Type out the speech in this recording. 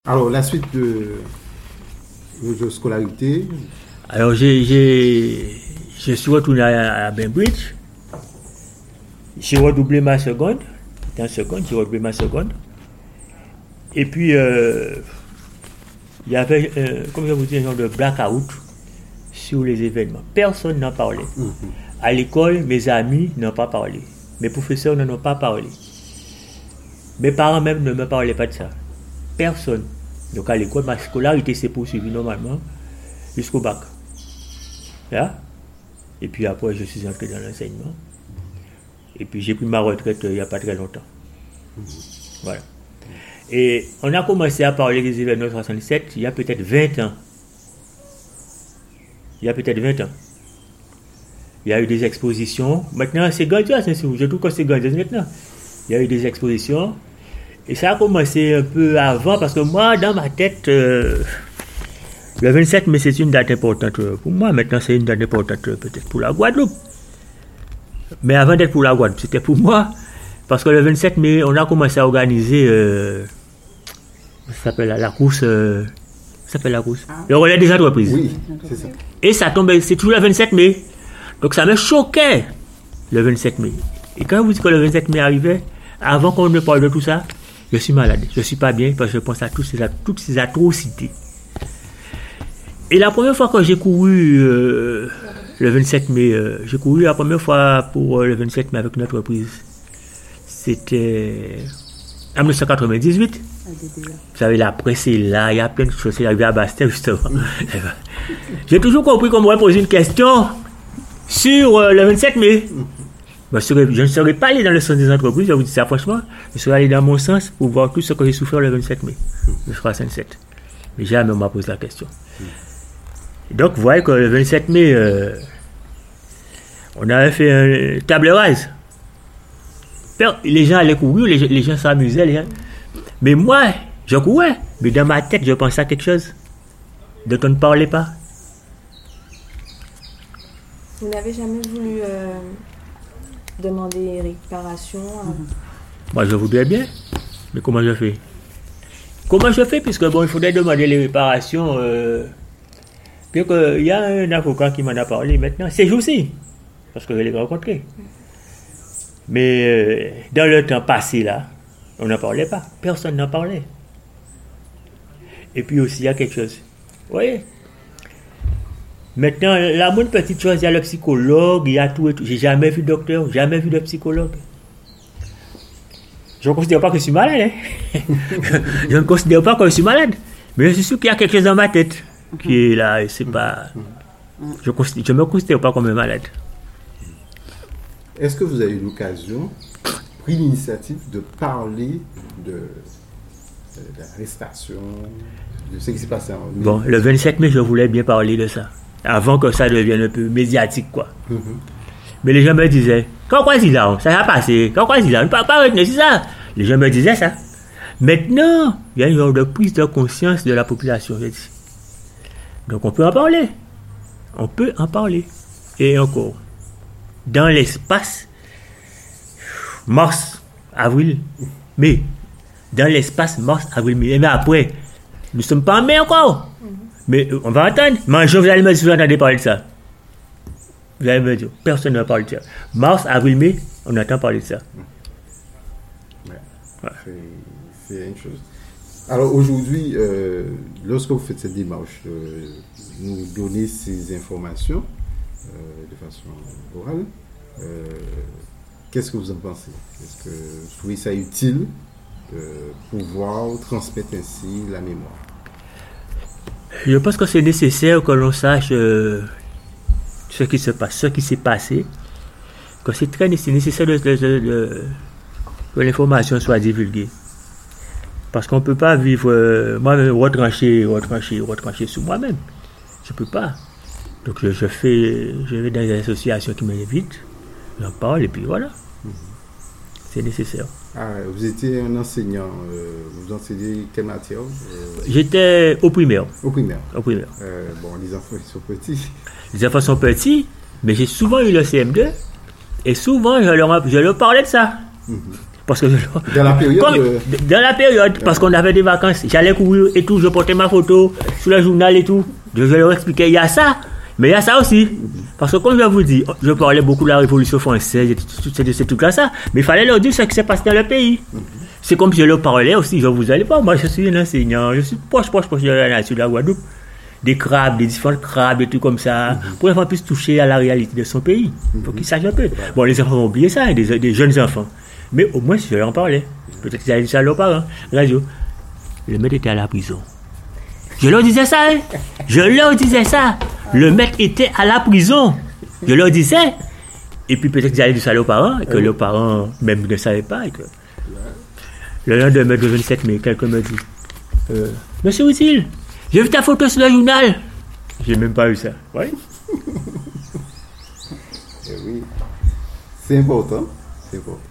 Alors, la suite de votre scolarité. Alors, je suis retourné à Bainbridge. J'ai redoublé ma seconde. C'était en seconde, j'ai redoublé ma seconde. Et puis, il y avait, comme je vous dis, un genre de blackout sur les événements. Personne n'en parlait. À l'école, mes amis n'en ont pas parlé. Mes professeurs n'en ont pas parlé. Mes parents même ne me parlaient pas de ça. Personne. Donc à l'école, ma scolarité s'est poursuivie normalement jusqu'au bac. Là. Et puis après, je suis entré dans l'enseignement. Et puis j'ai pris ma retraite il n'y a pas très longtemps. Voilà. Et on a commencé à parler des événements 67 il y a peut-être 20 ans. Il y a eu des expositions. Maintenant, c'est grandiose. Je trouve que c'est grandiose maintenant. Il y a eu des expositions. Et ça a commencé un peu avant, parce que moi, dans ma tête, le 27 mai, c'est une date importante pour moi. Maintenant, c'est une date importante peut-être pour la Guadeloupe. Mais avant d'être pour la Guadeloupe, c'était pour moi. Parce que le 27 mai, on a commencé à organiser, ça s'appelle la course, le relais des entreprises. Oui, c'est ça. Et ça tombait, c'est toujours le 27 mai. Donc ça me choquait, le 27 mai. Et quand vous dites que le 27 mai arrivait, avant qu'on ne parle de tout ça, je suis malade, je ne suis pas bien parce que je pense à toutes ces atrocités. Et la première fois que j'ai couru le 27 mai, j'ai couru la première fois pour le 27 mai avec une entreprise. C'était en 1998. Vous savez, la presse est là, il y a plein de choses. C'est arrivé à Bastia, justement. J'ai toujours compris qu'on m'aurait posé une question sur le 27 mai. Je ne serais pas allé dans le sens des entreprises, je vous dis ça franchement. Je serais allé dans mon sens pour voir tout ce que j'ai souffert le 27 mai, le 67. Mais jamais on m'a posé la question. Donc, vous voyez que le 27 mai, on avait fait un table rase. Les gens allaient courir, les gens s'amusaient. Mais moi, je courais. Mais dans ma tête, je pensais à quelque chose dont on ne parlait pas. Vous n'avez jamais voulu demander réparation Moi, je voudrais bien. Mais comment je fais? Puisque bon, il faudrait demander les réparations. Puis il y a un avocat qui m'en a parlé maintenant, ces jours-ci, parce que je l'ai rencontré. Mais dans le temps passé, là, on n'en parlait pas. Personne n'en parlait. Et puis aussi, il y a quelque chose. Vous voyez? Maintenant, la moindre petite chose, il y a le psychologue, il y a tout et tout. J'ai jamais vu de docteur, jamais vu de psychologue. Je ne considère pas que je suis malade. Je ne considère pas que je suis malade. Mais je suis sûr qu'il y a quelque chose dans ma tête qui est là. Et c'est pas... Je ne me considère pas comme un malade. Est-ce que vous avez eu l'occasion, pris l'initiative de parler de l'arrestation, de ce qui s'est passé en... Bon, le 27 mai, je voulais bien parler de ça. Avant que ça devienne un peu médiatique, quoi. Mais les gens me disaient, pourquoi c'est là? Ça va passer. Pourquoi c'est là? On ne peut pas retenir, c'est ça. Les gens me disaient ça. Maintenant, il y a une sorte de prise de conscience de la population, j'ai dit. Donc on peut en parler. On peut en parler. Et encore, dans l'espace, mars, avril, mai. Dans l'espace, mars, avril, mai. Mais après, nous ne sommes pas en mai encore. Mais on va attendre. Mais vous allez me dire, vous entendez parler de ça. Vous allez me dire, personne ne parle de ça. Mars, avril, mai, on entend parler de ça. Ouais. C'est une chose. Alors aujourd'hui, lorsque vous faites cette démarche, nous donner ces informations de façon orale, qu'est-ce que vous en pensez? Est-ce que vous trouvez ça utile de pouvoir transmettre ainsi la mémoire? Je pense que c'est nécessaire que l'on sache ce qui se passe, ce qui s'est passé, que c'est très nécessaire que l'information soit divulguée. Parce qu'on ne peut pas vivre, moi-même, retrancher sur moi-même. Je ne peux pas. Donc je vais dans des associations qui m'invitent, j'en parle et puis voilà. C'est nécessaire. Vous étiez un enseignant, vous enseignez quelle matière? J'étais au primaire. Au primaire. Bon, les enfants ils sont petits. Les enfants sont petits, mais j'ai souvent eu le CM2 et souvent je leur parlais de ça. Parce que Dans la période. dans la période, parce qu'on avait des vacances, j'allais courir et tout, je portais ma photo sur le journal et tout. Je leur expliquais, il y a ça, mais il y a ça aussi. Parce que comme je vous dis, je parlais beaucoup de la Révolution française et tout ces trucs-là, ça. Mais il fallait leur dire ce qui s'est passé dans le pays. C'est comme si je leur parlais aussi, je vous allez pas, moi je suis un enseignant, je suis proche de la nation de la Guadeloupe. Des crabes, des différents crabes, des trucs comme ça, pour les enfants puissent toucher à la réalité de son pays. Il faut qu'ils sachent un peu. Bon, les enfants ont oublié ça, hein, des jeunes enfants. Mais au moins, je leur en parlais. Peut-être qu'ils allaient dire ça à leurs parents. Radio. Le maître était à la prison. Je leur disais ça, hein. Je leur disais ça. Le maître était à la prison. Je leur disais. Et puis peut-être qu'ils allaient dire ça à leurs parents, et que leurs parents même ne savaient pas. Et que... Le lendemain de 27 mai, quelqu'un me dit Monsieur Outil, j'ai vu ta photo sur le journal. J'ai même pas eu ça. Oui. Oui. C'est important. C'est important.